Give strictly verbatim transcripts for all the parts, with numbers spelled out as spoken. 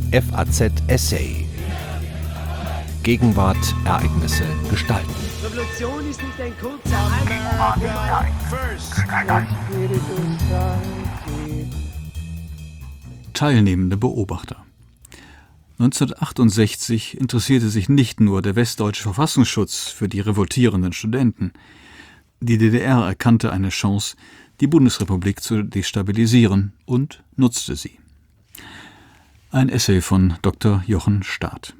F A Z Essay. Gegenwart, Ereignisse, Gestalten. Revolution ist nicht ein kurzer Teilnehmende Beobachter. neunzehnhundertachtundsechzig interessierte sich nicht nur der westdeutsche Verfassungsschutz für die revoltierenden Studenten. Die D D R erkannte eine Chance, die Bundesrepublik zu destabilisieren, und nutzte sie. Ein Essay von Doktor Jochen Staat.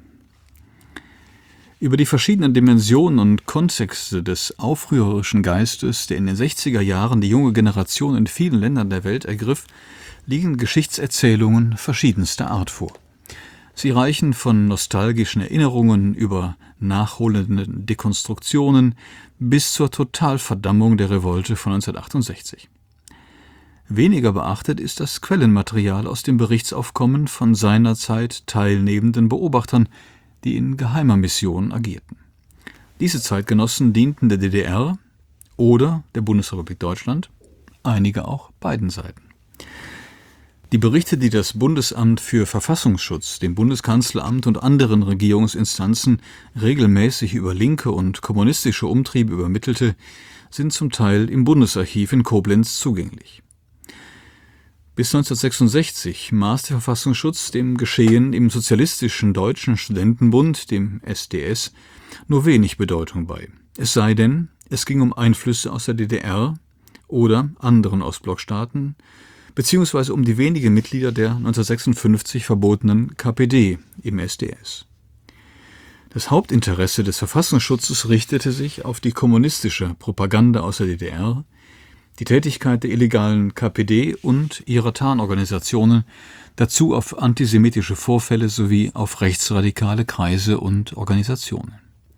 Über die verschiedenen Dimensionen und Kontexte des aufrührerischen Geistes, der in den sechziger Jahren die junge Generation in vielen Ländern der Welt ergriff, liegen Geschichtserzählungen verschiedenster Art vor. Sie reichen von nostalgischen Erinnerungen über nachholenden Dekonstruktionen bis zur Totalverdammung der Revolte von neunzehnhundertachtundsechzig. Weniger beachtet ist das Quellenmaterial aus dem Berichtsaufkommen von seinerzeit teilnehmenden Beobachtern, die in geheimer Mission agierten. Diese Zeitgenossen dienten der D D R oder der Bundesrepublik Deutschland, einige auch beiden Seiten. Die Berichte, die das Bundesamt für Verfassungsschutz, dem Bundeskanzleramt und anderen Regierungsinstanzen regelmäßig über linke und kommunistische Umtriebe übermittelte, sind zum Teil im Bundesarchiv in Koblenz zugänglich. Bis neunzehnhundertsechsundsechzig maß der Verfassungsschutz dem Geschehen im Sozialistischen Deutschen Studentenbund, dem S D S, nur wenig Bedeutung bei. Es sei denn, es ging um Einflüsse aus der D D R oder anderen Ostblockstaaten, beziehungsweise um die wenigen Mitglieder der neunzehnhundertsechsundfünfzig verbotenen K P D im S D S. Das Hauptinteresse des Verfassungsschutzes richtete sich auf die kommunistische Propaganda aus der D D R, die Tätigkeit der illegalen K P D und ihrer Tarnorganisationen, dazu auf antisemitische Vorfälle sowie auf rechtsradikale Kreise und Organisationen.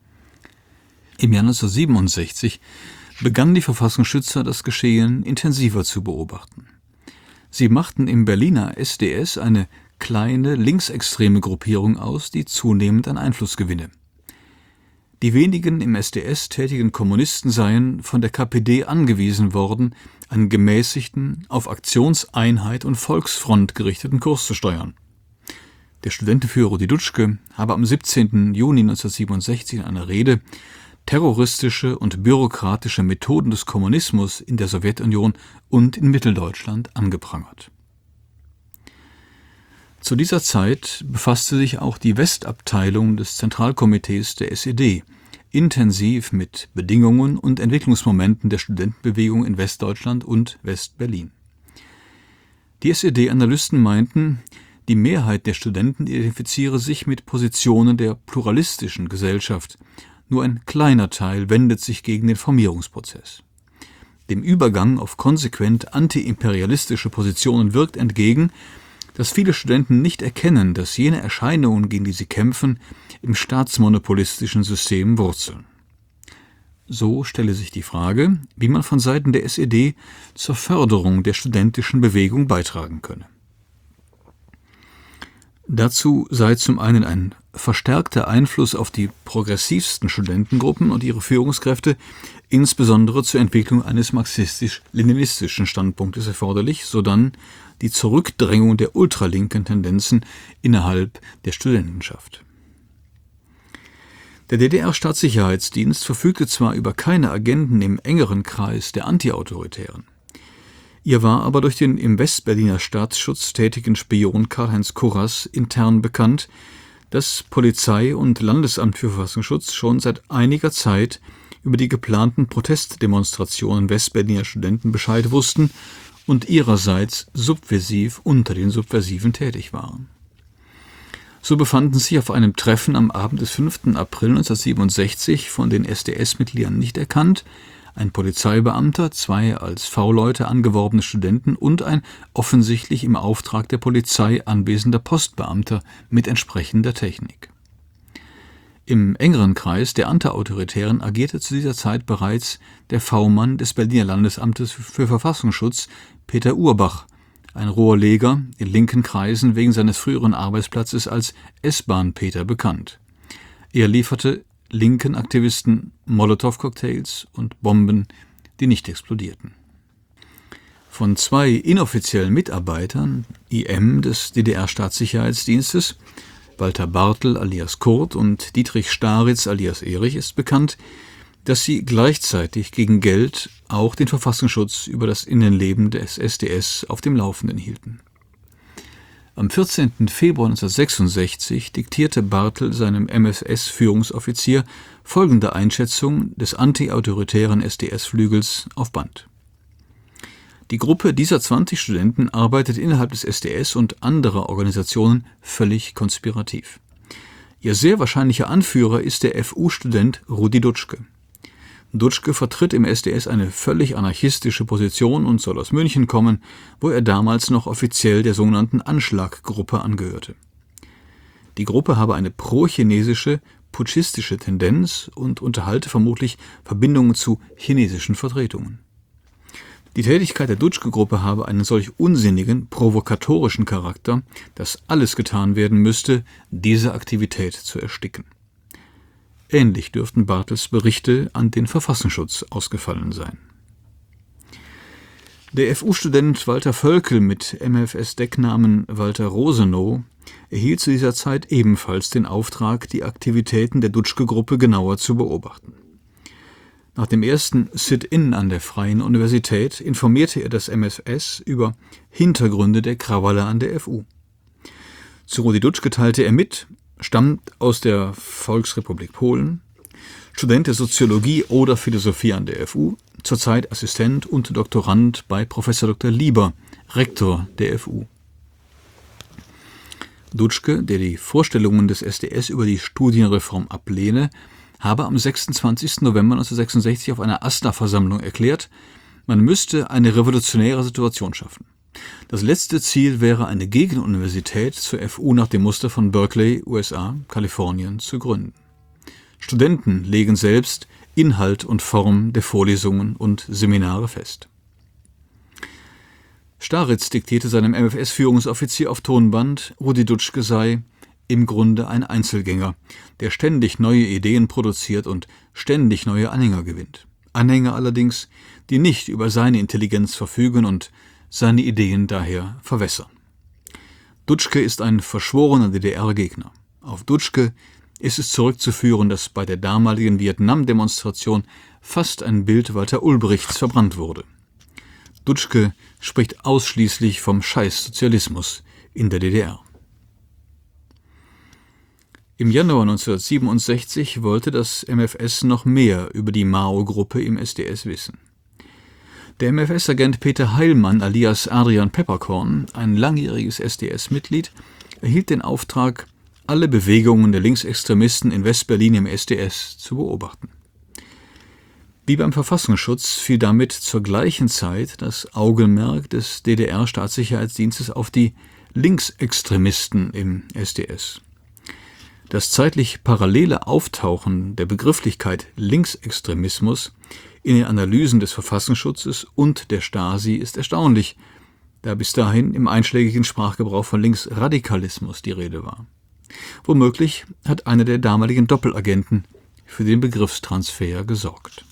Im Jahr neunzehnhundertsiebenundsechzig begannen die Verfassungsschützer, das Geschehen intensiver zu beobachten. Sie machten im Berliner S D S eine kleine linksextreme Gruppierung aus, die zunehmend an Einfluss gewinne. Die wenigen im S D S tätigen Kommunisten seien von der K P D angewiesen worden, einen gemäßigten, auf Aktionseinheit und Volksfront gerichteten Kurs zu steuern. Der Studentenführer Rudi Dutschke habe am siebzehnten Juni neunzehnhundertsiebenundsechzig in einer Rede terroristische und bürokratische Methoden des Kommunismus in der Sowjetunion und in Mitteldeutschland angeprangert. Zu dieser Zeit befasste sich auch die Westabteilung des Zentralkomitees der S E D intensiv mit Bedingungen und Entwicklungsmomenten der Studentenbewegung in Westdeutschland und Westberlin. Die S E D-Analysten meinten, die Mehrheit der Studenten identifiziere sich mit Positionen der pluralistischen Gesellschaft, nur ein kleiner Teil wendet sich gegen den Formierungsprozess. Dem Übergang auf konsequent antiimperialistische Positionen wirkt entgegen, dass viele Studenten nicht erkennen, dass jene Erscheinungen, gegen die sie kämpfen, im staatsmonopolistischen System wurzeln. So stelle sich die Frage, wie man von Seiten der S E D zur Förderung der studentischen Bewegung beitragen könne. Dazu sei zum einen ein verstärkter Einfluss auf die progressivsten Studentengruppen und ihre Führungskräfte, insbesondere zur Entwicklung eines marxistisch-leninistischen Standpunktes erforderlich, sodann die Zurückdrängung der ultralinken Tendenzen innerhalb der Studentenschaft. Der D D R-Staatssicherheitsdienst verfügte zwar über keine Agenten im engeren Kreis der Antiautoritären. Ihr war aber durch den im Westberliner Staatsschutz tätigen Spion Karl-Heinz Kurras intern bekannt, dass Polizei und Landesamt für Verfassungsschutz schon seit einiger Zeit über die geplanten Protestdemonstrationen Westberliner Studenten Bescheid wussten und ihrerseits subversiv unter den Subversiven tätig waren. So befanden sich auf einem Treffen am Abend des fünften April neunzehnhundertsiebenundsechzig von den S D S-Mitgliedern nicht erkannt ein Polizeibeamter, zwei als V-Leute angeworbene Studenten und ein offensichtlich im Auftrag der Polizei anwesender Postbeamter mit entsprechender Technik. Im engeren Kreis der Antiautoritären agierte zu dieser Zeit bereits der V-Mann des Berliner Landesamtes für Verfassungsschutz, Peter Urbach, ein Rohrleger, in linken Kreisen wegen seines früheren Arbeitsplatzes als S-Bahn-Peter bekannt. Er lieferte linken Aktivisten Molotow-Cocktails und Bomben, die nicht explodierten. Von zwei inoffiziellen Mitarbeitern, I M des D D R-Staatssicherheitsdienstes, Walter Bartel alias Kurt und Dietrich Staritz alias Erich, ist bekannt, dass sie gleichzeitig gegen Geld auch den Verfassungsschutz über das Innenleben des S D S auf dem Laufenden hielten. Am vierzehnten Februar neunzehnhundertsechsundsechzig diktierte Bartel seinem M F S-Führungsoffizier folgende Einschätzung des antiautoritären S D S-Flügels auf Band. Die Gruppe dieser zwanzig Studenten arbeitet innerhalb des S D S und anderer Organisationen völlig konspirativ. Ihr sehr wahrscheinlicher Anführer ist der F U-Student Rudi Dutschke. Dutschke vertritt im S D S eine völlig anarchistische Position und soll aus München kommen, wo er damals noch offiziell der sogenannten Anschlaggruppe angehörte. Die Gruppe habe eine pro-chinesische, putschistische Tendenz und unterhalte vermutlich Verbindungen zu chinesischen Vertretungen. Die Tätigkeit der Dutschke-Gruppe habe einen solch unsinnigen, provokatorischen Charakter, dass alles getan werden müsste, diese Aktivität zu ersticken. Ähnlich dürften Bartels Berichte an den Verfassungsschutz ausgefallen sein. Der F U-Student Walter Völkel mit M F S-Decknamen Walter Rosenow erhielt zu dieser Zeit ebenfalls den Auftrag, die Aktivitäten der Dutschke-Gruppe genauer zu beobachten. Nach dem ersten Sit-in an der Freien Universität informierte er das M F S über Hintergründe der Krawalle an der F U. Zu Rudi Dutschke teilte er mit, stammt aus der Volksrepublik Polen, Student der Soziologie oder Philosophie an der F U, zurzeit Assistent und Doktorand bei Professor Doktor Lieber, Rektor der F U. Dutschke, der die Vorstellungen des S D S über die Studienreform ablehne, habe am sechsundzwanzigsten November neunzehnhundertsechsundsechzig auf einer A S t A-Versammlung erklärt, man müsste eine revolutionäre Situation schaffen. Das letzte Ziel wäre, eine Gegenuniversität zur F U nach dem Muster von Berkeley, U S A, Kalifornien, zu gründen. Studenten legen selbst Inhalt und Form der Vorlesungen und Seminare fest. Staritz diktierte seinem M F S-Führungsoffizier auf Tonband, Rudi Dutschke sei im Grunde ein Einzelgänger, der ständig neue Ideen produziert und ständig neue Anhänger gewinnt. Anhänger allerdings, die nicht über seine Intelligenz verfügen und seine Ideen daher verwässern. Dutschke ist ein verschworener D D R-Gegner. Auf Dutschke ist es zurückzuführen, dass bei der damaligen Vietnam-Demonstration fast ein Bild Walter Ulbrichts verbrannt wurde. Dutschke spricht ausschließlich vom Scheißsozialismus in der D D R. Im Januar neunzehnhundertsiebenundsechzig wollte das M F S noch mehr über die Mao-Gruppe im S D S wissen. Der M F S-Agent Peter Heilmann alias Adrian Peppercorn, ein langjähriges S D S-Mitglied, erhielt den Auftrag, alle Bewegungen der Linksextremisten in Westberlin im S D S zu beobachten. Wie beim Verfassungsschutz fiel damit zur gleichen Zeit das Augenmerk des D D R-Staatssicherheitsdienstes auf die Linksextremisten im S D S. Das zeitlich parallele Auftauchen der Begrifflichkeit Linksextremismus in den Analysen des Verfassungsschutzes und der Stasi ist erstaunlich, da bis dahin im einschlägigen Sprachgebrauch von Linksradikalismus die Rede war. Womöglich hat einer der damaligen Doppelagenten für den Begriffstransfer gesorgt.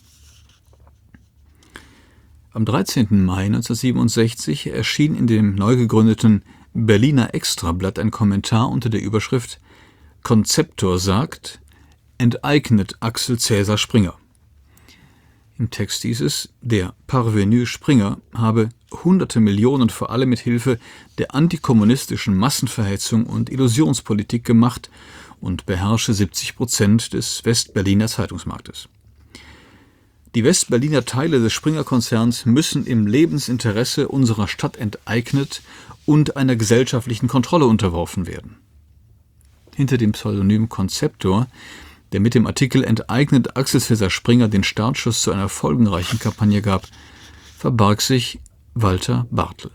Am dreizehnten Mai neunzehnhundertsiebenundsechzig erschien in dem neu gegründeten Berliner Extrablatt ein Kommentar unter der Überschrift »Konzeptor sagt, enteignet Axel Cäsar Springer«. Im Text hieß es, der Parvenu Springer habe hunderte Millionen vor allem mit Hilfe der antikommunistischen Massenverhetzung und Illusionspolitik gemacht und beherrsche siebzig Prozent des Westberliner Zeitungsmarktes. Die Westberliner Teile des Springer-Konzerns müssen im Lebensinteresse unserer Stadt enteignet und einer gesellschaftlichen Kontrolle unterworfen werden. Hinter dem Pseudonym Konzeptor, der mit dem Artikel »Enteignet Axel Cäsar Springer« den Startschuss zu einer folgenreichen Kampagne gab, verbarg sich Walter Bartel.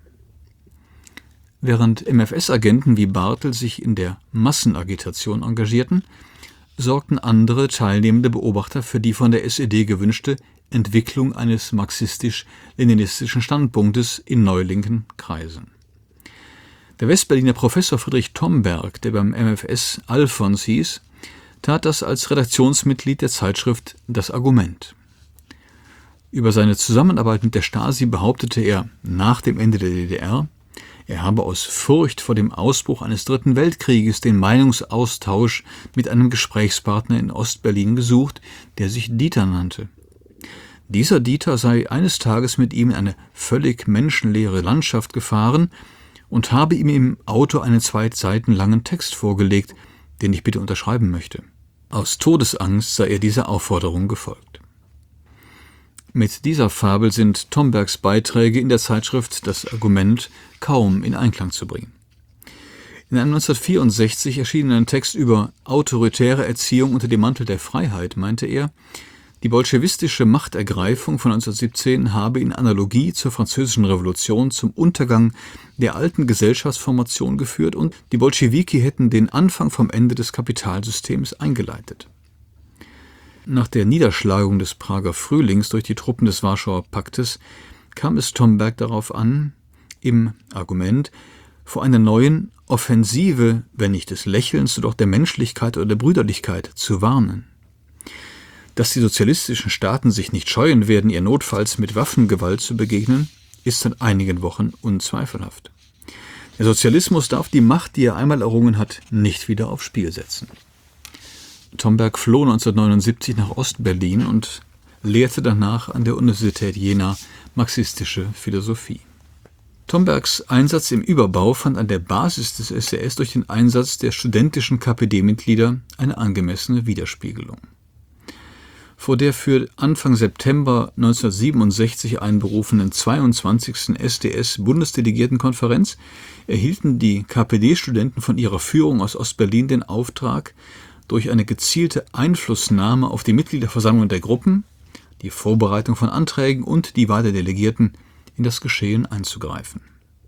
Während M F S-Agenten wie Bartel sich in der Massenagitation engagierten, sorgten andere teilnehmende Beobachter für die von der S E D gewünschte Entwicklung eines marxistisch-leninistischen Standpunktes in neulinken Kreisen. Der Westberliner Professor Friedrich Tomberg, der beim M F S Alfons hieß, tat das als Redaktionsmitglied der Zeitschrift »Das Argument«. Über seine Zusammenarbeit mit der Stasi behauptete er nach dem Ende der D D R, er habe aus Furcht vor dem Ausbruch eines Dritten Weltkrieges den Meinungsaustausch mit einem Gesprächspartner in Ostberlin gesucht, der sich Dieter nannte. Dieser Dieter sei eines Tages mit ihm in eine völlig menschenleere Landschaft gefahren und habe ihm im Auto einen zwei Seiten langen Text vorgelegt, den ich bitte unterschreiben möchte. Aus Todesangst sei er dieser Aufforderung gefolgt. Mit dieser Fabel sind Tombergs Beiträge in der Zeitschrift Das Argument kaum in Einklang zu bringen. In einem neunzehnhundertvierundsechzig erschienenen Text über autoritäre Erziehung unter dem Mantel der Freiheit meinte er, die bolschewistische Machtergreifung von neunzehnhundertsiebzehn habe in Analogie zur Französischen Revolution zum Untergang der alten Gesellschaftsformation geführt und die Bolschewiki hätten den Anfang vom Ende des Kapitalsystems eingeleitet. Nach der Niederschlagung des Prager Frühlings durch die Truppen des Warschauer Paktes kam es Tomberg darauf an, im Argument vor einer neuen Offensive, wenn nicht des Lächelns, so doch der Menschlichkeit oder der Brüderlichkeit zu warnen. Dass die sozialistischen Staaten sich nicht scheuen werden, ihr notfalls mit Waffengewalt zu begegnen, ist seit einigen Wochen unzweifelhaft. Der Sozialismus darf die Macht, die er einmal errungen hat, nicht wieder aufs Spiel setzen. Tomberg floh neunzehnhundertneunundsiebzig nach Ostberlin und lehrte danach an der Universität Jena marxistische Philosophie. Tombergs Einsatz im Überbau fand an der Basis des S E S durch den Einsatz der studentischen K P D-Mitglieder eine angemessene Widerspiegelung. Vor der für Anfang September neunzehnhundertsiebenundsechzig einberufenen zweiundzwanzigsten S D S-Bundesdelegiertenkonferenz erhielten die K P D-Studenten von ihrer Führung aus Ostberlin den Auftrag, durch eine gezielte Einflussnahme auf die Mitgliederversammlung der Gruppen, die Vorbereitung von Anträgen und die Wahl der Delegierten in das Geschehen einzugreifen.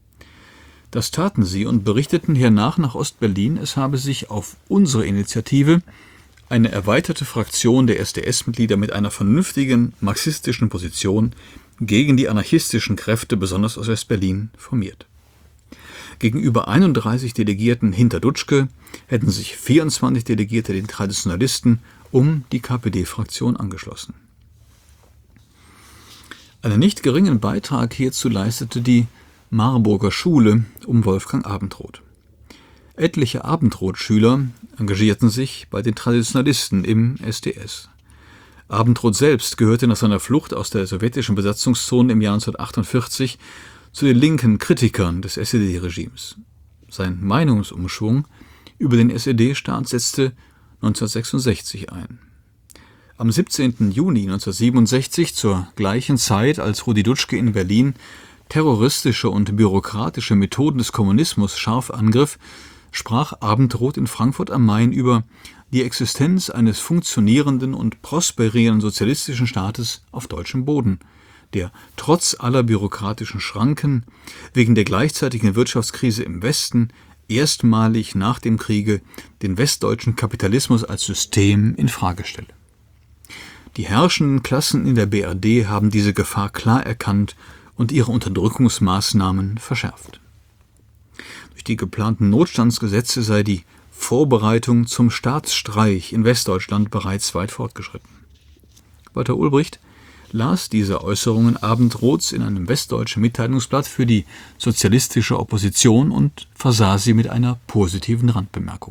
Das taten sie und berichteten hernach nach Ostberlin, es habe sich auf unsere Initiative eine erweiterte Fraktion der S D S-Mitglieder mit einer vernünftigen marxistischen Position gegen die anarchistischen Kräfte, besonders aus West-Berlin, formiert. Gegenüber einunddreißig Delegierten hinter Dutschke hätten sich vierundzwanzig Delegierte den Traditionalisten um die K P D-Fraktion angeschlossen. Einen nicht geringen Beitrag hierzu leistete die Marburger Schule um Wolfgang Abendroth. Etliche Abendroth-Schüler engagierten sich bei den Traditionalisten im S D S. Abendroth selbst gehörte nach seiner Flucht aus der sowjetischen Besatzungszone im Jahr neunzehnhundertachtundvierzig zu den linken Kritikern des S E D-Regimes. Sein Meinungsumschwung über den S E D-Staat setzte neunzehnhundertsechsundsechzig ein. Am siebzehnten Juni neunzehnhundertsiebenundsechzig, zur gleichen Zeit, als Rudi Dutschke in Berlin terroristische und bürokratische Methoden des Kommunismus scharf angriff, sprach Abendroth in Frankfurt am Main über die Existenz eines funktionierenden und prosperierenden sozialistischen Staates auf deutschem Boden, der trotz aller bürokratischen Schranken wegen der gleichzeitigen Wirtschaftskrise im Westen erstmalig nach dem Kriege den westdeutschen Kapitalismus als System in Frage stelle. Die herrschenden Klassen in der B R D haben diese Gefahr klar erkannt und ihre Unterdrückungsmaßnahmen verschärft. Durch die geplanten Notstandsgesetze sei die Vorbereitung zum Staatsstreich in Westdeutschland bereits weit fortgeschritten. Walter Ulbricht las diese Äußerungen Abendroths in einem westdeutschen Mitteilungsblatt für die sozialistische Opposition und versah sie mit einer positiven Randbemerkung.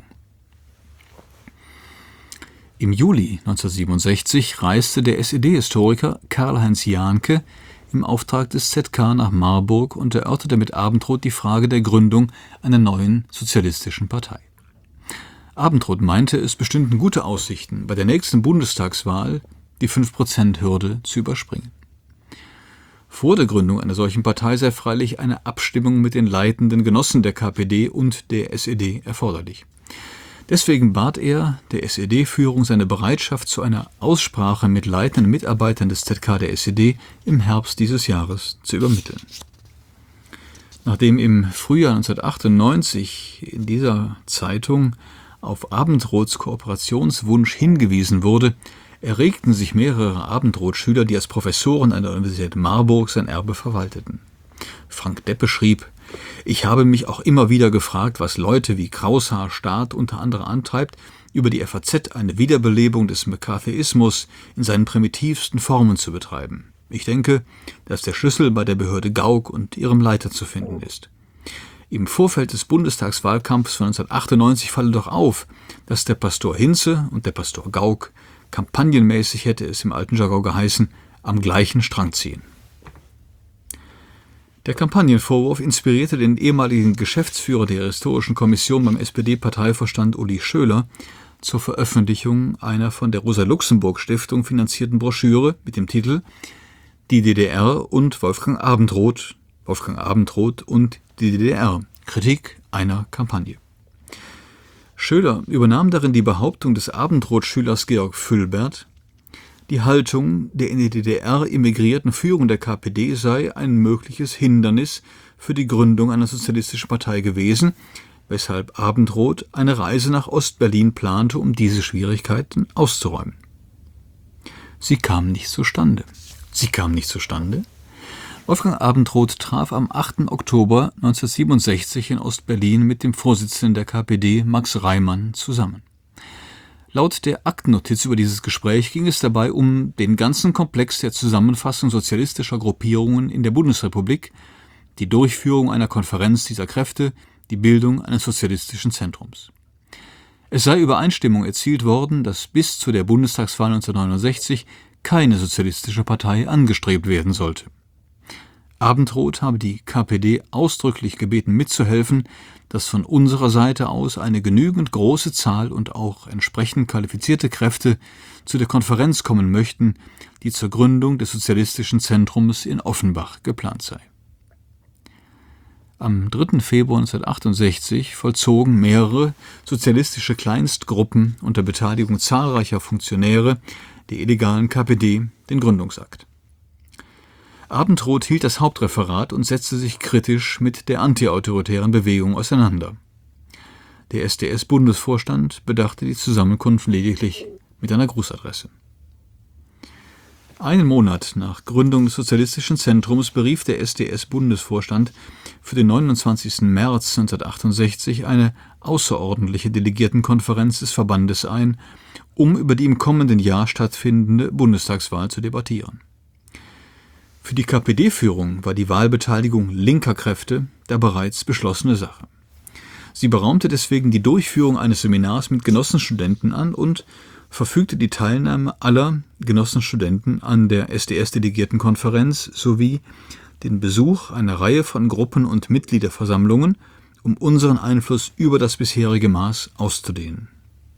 Im Juli neunzehnhundertsiebenundsechzig reiste der S E D-Historiker Karl-Heinz Jahnke im Auftrag des Z K nach Marburg und erörterte mit Abendroth die Frage der Gründung einer neuen sozialistischen Partei. Abendroth meinte, es bestünden gute Aussichten, bei der nächsten Bundestagswahl die fünf Prozent Hürde zu überspringen. Vor der Gründung einer solchen Partei sei freilich eine Abstimmung mit den leitenden Genossen der K P D und der S E D erforderlich. Deswegen bat er der S E D-Führung, seine Bereitschaft zu einer Aussprache mit leitenden Mitarbeitern des Z K der S E D im Herbst dieses Jahres zu übermitteln. Nachdem im Frühjahr neunzehnhundertachtundneunzig in dieser Zeitung auf Abendroths Kooperationswunsch hingewiesen wurde, erregten sich mehrere Abendroth-Schüler, die als Professoren an der Universität Marburg sein Erbe verwalteten. Frank Deppe schrieb: Ich habe mich auch immer wieder gefragt, was Leute wie Kraushaar Staat unter anderem antreibt, über die F A Z eine Wiederbelebung des McCarthyismus in seinen primitivsten Formen zu betreiben. Ich denke, dass der Schlüssel bei der Behörde Gauck und ihrem Leiter zu finden ist. Im Vorfeld des Bundestagswahlkampfs von neunzehnhundertachtundneunzig falle doch auf, dass der Pastor Hinze und der Pastor Gauck kampagnenmäßig, hätte es im alten Jargon geheißen, am gleichen Strang ziehen. Der Kampagnenvorwurf inspirierte den ehemaligen Geschäftsführer der Historischen Kommission beim S P D-Parteivorstand Uli Schöler zur Veröffentlichung einer von der Rosa-Luxemburg-Stiftung finanzierten Broschüre mit dem Titel »Die D D R und Wolfgang Abendroth, Wolfgang Abendroth und die D D R – Kritik einer Kampagne«. Schöler übernahm darin die Behauptung des Abendroth-Schülers Georg Fülbert, die Haltung der in die D D R emigrierten Führung der K P D sei ein mögliches Hindernis für die Gründung einer sozialistischen Partei gewesen, weshalb Abendroth eine Reise nach Ostberlin plante, um diese Schwierigkeiten auszuräumen. Sie kam nicht zustande. Sie kam nicht zustande? Wolfgang Abendroth traf am achten Oktober neunzehnhundertsiebenundsechzig in Ostberlin mit dem Vorsitzenden der K P D, Max Reimann, zusammen. Laut der Aktennotiz über dieses Gespräch ging es dabei um den ganzen Komplex der Zusammenfassung sozialistischer Gruppierungen in der Bundesrepublik, die Durchführung einer Konferenz dieser Kräfte, die Bildung eines sozialistischen Zentrums. Es sei Übereinstimmung erzielt worden, dass bis zu der Bundestagswahl neunzehnhundertneunundsechzig keine sozialistische Partei angestrebt werden sollte. Abendroth habe die K P D ausdrücklich gebeten, mitzuhelfen, dass von unserer Seite aus eine genügend große Zahl und auch entsprechend qualifizierte Kräfte zu der Konferenz kommen möchten, die zur Gründung des sozialistischen Zentrums in Offenbach geplant sei. Am dritten Februar neunzehnhundertachtundsechzig vollzogen mehrere sozialistische Kleinstgruppen unter Beteiligung zahlreicher Funktionäre der illegalen K P D den Gründungsakt. Abendroth hielt das Hauptreferat und setzte sich kritisch mit der antiautoritären Bewegung auseinander. Der S D S-Bundesvorstand bedachte die Zusammenkunft lediglich mit einer Grußadresse. Einen Monat nach Gründung des Sozialistischen Zentrums berief der S D S-Bundesvorstand für den neunundzwanzigsten März neunzehnhundertachtundsechzig eine außerordentliche Delegiertenkonferenz des Verbandes ein, um über die im kommenden Jahr stattfindende Bundestagswahl zu debattieren. Für die K P D-Führung war die Wahlbeteiligung linker Kräfte der bereits beschlossene Sache. Sie beraumte deswegen die Durchführung eines Seminars mit Genossenstudenten an und verfügte die Teilnahme aller Genossenstudenten an der S D S-Delegiertenkonferenz sowie den Besuch einer Reihe von Gruppen- und Mitgliederversammlungen, um unseren Einfluss über das bisherige Maß auszudehnen.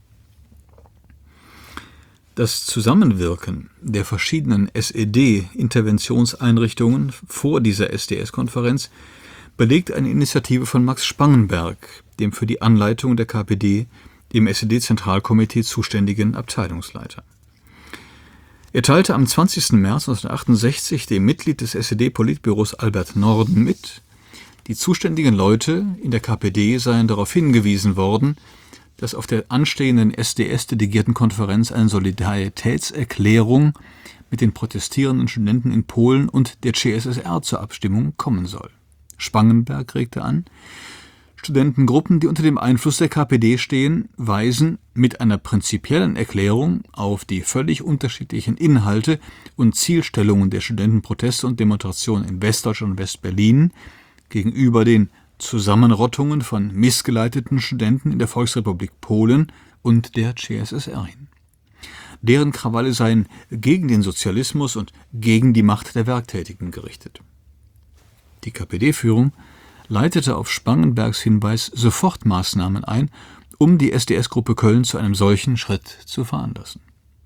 Das Zusammenwirken der verschiedenen S E D-Interventionseinrichtungen vor dieser S D S-Konferenz belegt eine Initiative von Max Spangenberg, dem für die Anleitung der K P D im S E D-Zentralkomitee zuständigen Abteilungsleiter. Er teilte am zwanzigsten März neunzehnhundertachtundsechzig dem Mitglied des S E D-Politbüros Albert Norden mit, die zuständigen Leute in der K P D seien darauf hingewiesen worden, dass auf der anstehenden S D S-Delegiertenkonferenz eine Solidaritätserklärung mit den protestierenden Studenten in Polen und der C S S R zur Abstimmung kommen soll. Spangenberg regte an, Studentengruppen, die unter dem Einfluss der K P D stehen, weisen mit einer prinzipiellen Erklärung auf die völlig unterschiedlichen Inhalte und Zielstellungen der Studentenproteste und Demonstrationen in Westdeutschland und Westberlin gegenüber den Zusammenrottungen von missgeleiteten Studenten in der Volksrepublik Polen und der C S S R hin. Deren Krawalle seien gegen den Sozialismus und gegen die Macht der Werktätigen gerichtet. Die K P D-Führung leitete auf Spangenbergs Hinweis sofort Maßnahmen ein, um die S D S-Gruppe Köln zu einem solchen Schritt zu veranlassen.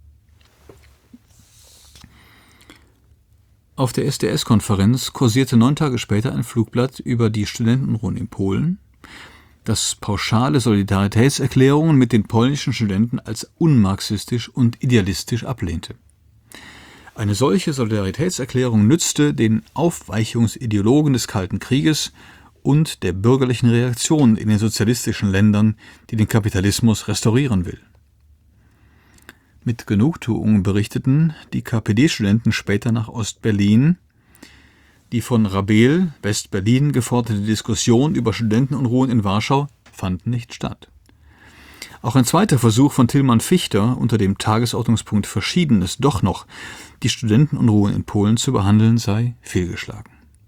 Auf der S D S-Konferenz kursierte neun Tage später ein Flugblatt über die Studentenunruhen in Polen, das pauschale Solidaritätserklärungen mit den polnischen Studenten als unmarxistisch und idealistisch ablehnte. Eine solche Solidaritätserklärung nützte den Aufweichungsideologen des Kalten Krieges und der bürgerlichen Reaktion in den sozialistischen Ländern, die den Kapitalismus restaurieren will. Mit Genugtuung berichteten die K P D-Studenten später nach Ostberlin. Die von Rabel, Westberlin, geforderte Diskussion über Studentenunruhen in Warschau fand nicht statt. Auch ein zweiter Versuch von Tillmann Fichter, unter dem Tagesordnungspunkt Verschiedenes doch noch die Studentenunruhen in Polen zu behandeln, sei fehlgeschlagen.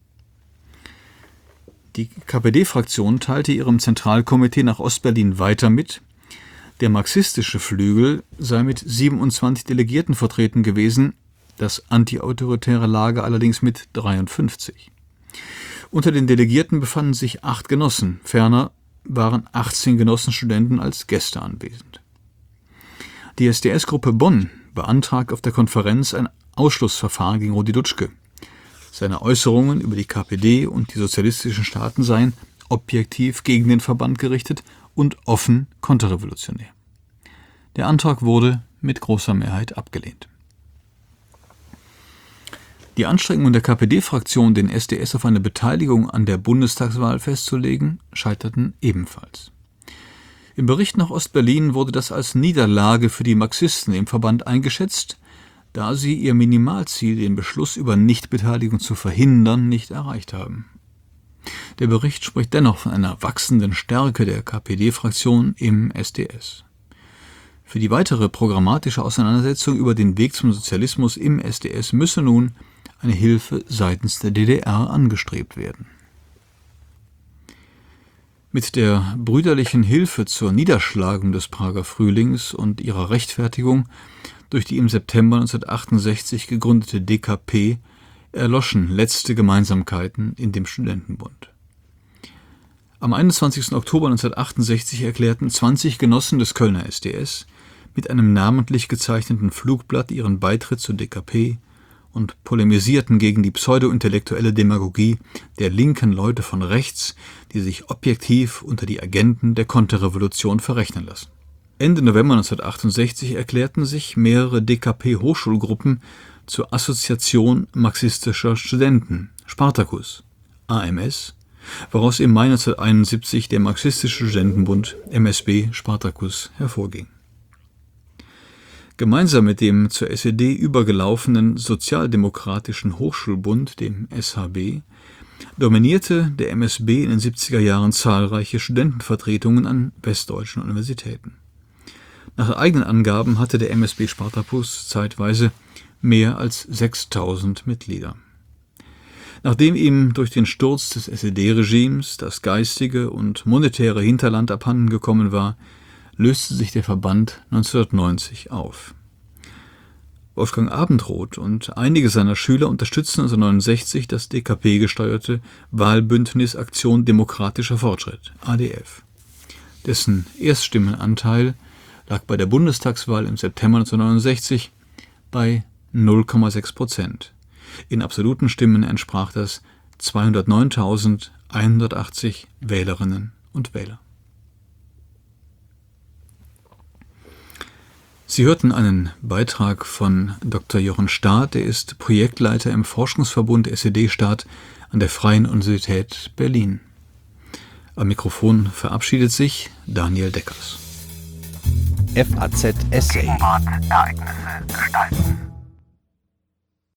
Die K P D-Fraktion teilte ihrem Zentralkomitee nach Ostberlin weiter mit, der marxistische Flügel sei mit siebenundzwanzig Delegierten vertreten gewesen, das antiautoritäre Lager allerdings mit dreiundfünfzig. Unter den Delegierten befanden sich acht Genossen, ferner waren achtzehn Genossenstudenten als Gäste anwesend. Die S D S-Gruppe Bonn beantragt auf der Konferenz ein Ausschlussverfahren gegen Rudi Dutschke. Seine Äußerungen über die K P D und die sozialistischen Staaten seien objektiv gegen den Verband gerichtet und offen konterrevolutionär. Der Antrag wurde mit großer Mehrheit abgelehnt. Die Anstrengungen der K P D-Fraktion, den S D S auf eine Beteiligung an der Bundestagswahl festzulegen, scheiterten ebenfalls. Im Bericht nach Ostberlin wurde das als Niederlage für die Marxisten im Verband eingeschätzt, da sie ihr Minimalziel, den Beschluss über Nichtbeteiligung zu verhindern, nicht erreicht haben. Der Bericht spricht dennoch von einer wachsenden Stärke der K P D-Fraktion im S D S. Für die weitere programmatische Auseinandersetzung über den Weg zum Sozialismus im S D S müsse nun eine Hilfe seitens der D D R angestrebt werden. Mit der brüderlichen Hilfe zur Niederschlagung des Prager Frühlings und ihrer Rechtfertigung durch die im September neunzehnhundertachtundsechzig gegründete D K P erloschen letzte Gemeinsamkeiten in dem Studentenbund. Am einundzwanzigsten Oktober neunzehnhundertachtundsechzig erklärten zwanzig Genossen des Kölner S D S mit einem namentlich gezeichneten Flugblatt ihren Beitritt zur D K P und polemisierten gegen die pseudo-intellektuelle Demagogie der linken Leute von rechts, die sich objektiv unter die Agenten der Konterrevolution verrechnen lassen. Ende November neunzehnhundertachtundsechzig erklärten sich mehrere D K P-Hochschulgruppen zur Assoziation marxistischer Studenten, Spartakus, A M S, woraus im Mai neunzehnhunderteinundsiebzig der Marxistische Studentenbund, M S B, Spartakus, hervorging. Gemeinsam mit dem zur S E D übergelaufenen Sozialdemokratischen Hochschulbund, dem S H B, dominierte der M S B in den siebziger Jahren zahlreiche Studentenvertretungen an westdeutschen Universitäten. Nach eigenen Angaben hatte der M S B Spartakus zeitweise mehr als sechstausend Mitglieder. Nachdem ihm durch den Sturz des S E D-Regimes das geistige und monetäre Hinterland abhanden gekommen war, löste sich der Verband neunzehnhundertneunzig auf. Wolfgang Abendroth und einige seiner Schüler unterstützten neunzehnhundertneunundsechzig das D K P-gesteuerte Wahlbündnis Aktion Demokratischer Fortschritt, A D F. Dessen Erststimmenanteil lag bei der Bundestagswahl im September neunzehnhundertneunundsechzig bei null Komma sechs Prozent. In absoluten Stimmen entsprach das zweihundertneuntausendeinhundertachtzig Wählerinnen und Wähler. Sie hörten einen Beitrag von Doktor Jochen Staat, der ist Projektleiter im Forschungsverbund S E D-Staat an der Freien Universität Berlin. Am Mikrofon verabschiedet sich Daniel Deckers. F A Z Essay. Ereignisse gestalten.